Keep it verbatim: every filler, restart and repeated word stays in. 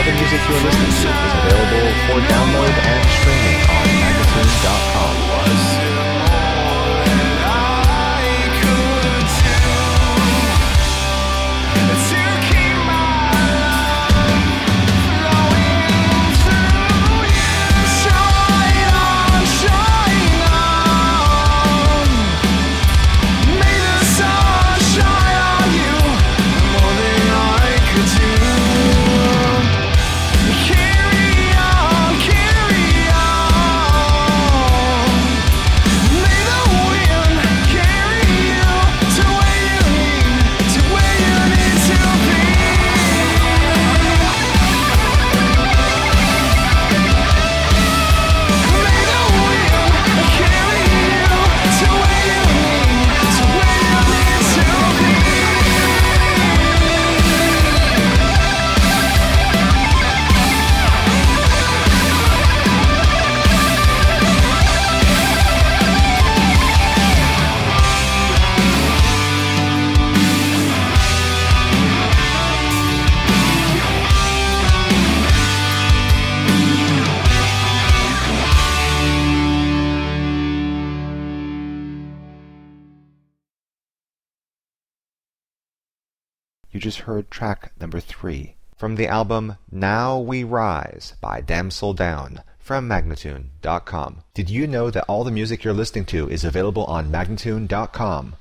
the music you're listening to is available for download and streaming on magnitude dot com. You just heard track number three from the album Now We Rise by Damsel Down from magnitude dot com. Did you know that all the music you're listening to is available on magnitude dot com?